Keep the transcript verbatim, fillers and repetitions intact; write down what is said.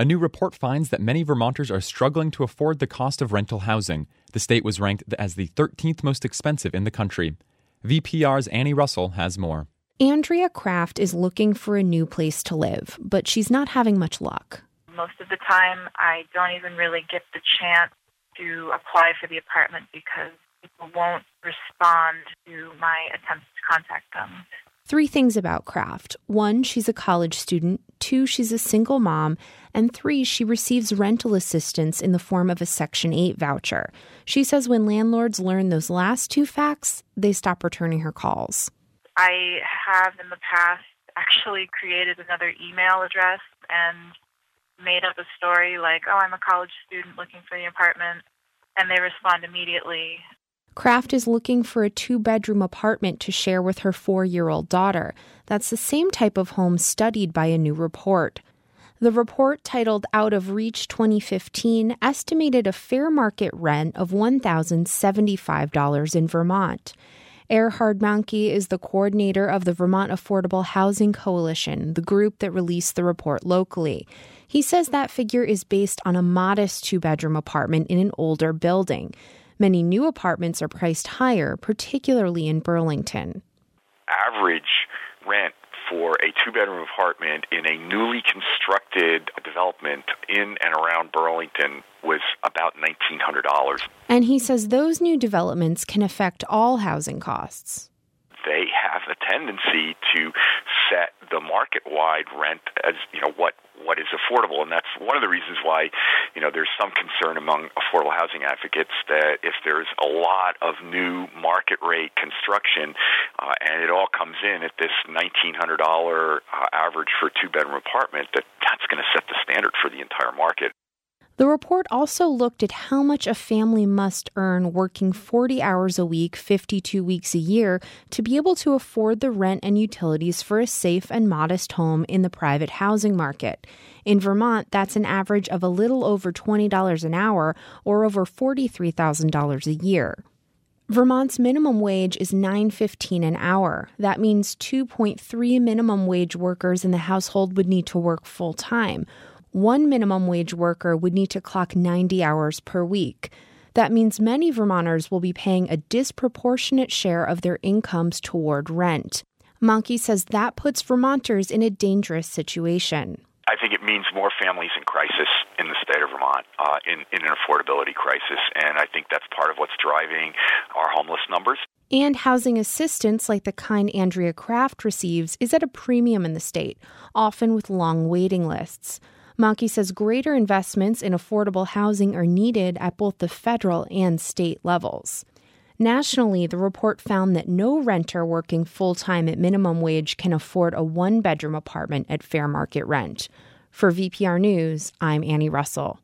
A new report finds that many Vermonters are struggling to afford the cost of rental housing. The state was ranked as the thirteenth most expensive in the country. V P R's Annie Russell has more. Andrea Kraft is looking for a new place to live, but she's not having much luck. Most of the time, I don't even really get the chance to apply for the apartment because people won't respond to my attempts to contact them. Three things about Kraft. One, she's a college student. Two, she's a single mom. And three, she receives rental assistance in the form of a Section eight voucher. She says when landlords learn those last two facts, they stop returning her calls. I have in the past actually created another email address and made up a story like, oh, I'm a college student looking for the apartment, and they respond immediately. Kraft is looking for a two-bedroom apartment to share with her four-year-old daughter. That's the same type of home studied by a new report. The report, titled Out of Reach twenty fifteen, estimated a fair market rent of one thousand seventy-five dollars in Vermont. Erhard Manke is the coordinator of the Vermont Affordable Housing Coalition, the group that released the report locally. He says that figure is based on a modest two-bedroom apartment in an older building. Many new apartments are priced higher, particularly in Burlington. Average rent for a two-bedroom apartment in a newly constructed development in and around Burlington was about nineteen hundred dollars. And he says those new developments can affect all housing costs. They have a tendency to set the market-wide rent as, you know, what what is affordable. And that's one of the reasons why, you know, there's some concern among affordable housing advocates that if there's a lot of new market rate construction uh, and it all comes in at this nineteen hundred dollars uh, average for a two-bedroom apartment, that that's going to set the standard for the entire market. The report also looked at how much a family must earn working forty hours a week, fifty-two weeks a year, to be able to afford the rent and utilities for a safe and modest home in the private housing market. In Vermont, that's an average of a little over twenty dollars an hour, or over forty-three thousand dollars a year. Vermont's minimum wage is nine dollars and fifteen cents an hour. That means two point three minimum wage workers in the household would need to work full-time. One minimum wage worker would need to clock ninety hours per week. That means many Vermonters will be paying a disproportionate share of their incomes toward rent. Manke says that puts Vermonters in a dangerous situation. I think it means more families in crisis in the state of Vermont, uh, in, in an affordability crisis, and I think that's part of what's driving our homeless numbers. And housing assistance, like the kind Andrea Kraft receives, is at a premium in the state, often with long waiting lists. Manke says greater investments in affordable housing are needed at both the federal and state levels. Nationally, the report found that no renter working full-time at minimum wage can afford a one-bedroom apartment at fair market rent. For V P R News, I'm Annie Russell.